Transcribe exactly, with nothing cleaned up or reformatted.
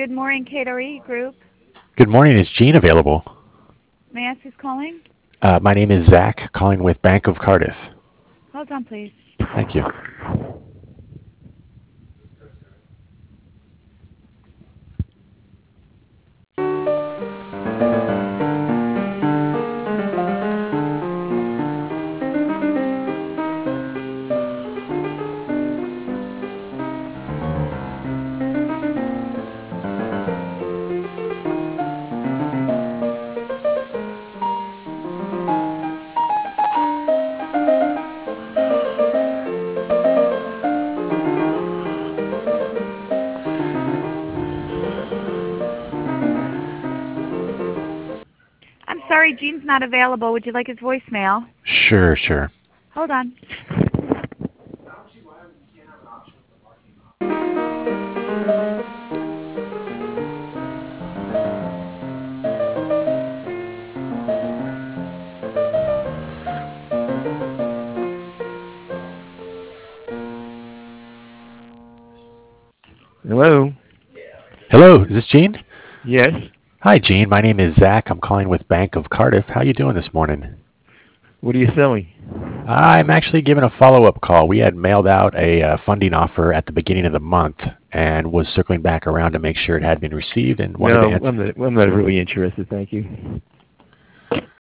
Good morning, Caterey Group. Good morning. Is Jean available? May I ask who's calling? Uh, my name is Zach, calling with Bank of Cardiff. Hold on, please. Thank you. I'm sorry, Gene's not available. Would you like his voicemail? Sure, sure. Hold on. Hello? Hello, is this Jean? Yes? Hi, Jean. My name is Zach. I'm calling with Bank of Cardiff. How you doing this morning? What are you selling? I'm actually giving a follow-up call. We had mailed out a uh, funding offer at the beginning of the month and was circling back around to make sure it had been received and wanted to No, answer. I'm not, I'm not really interested, thank you.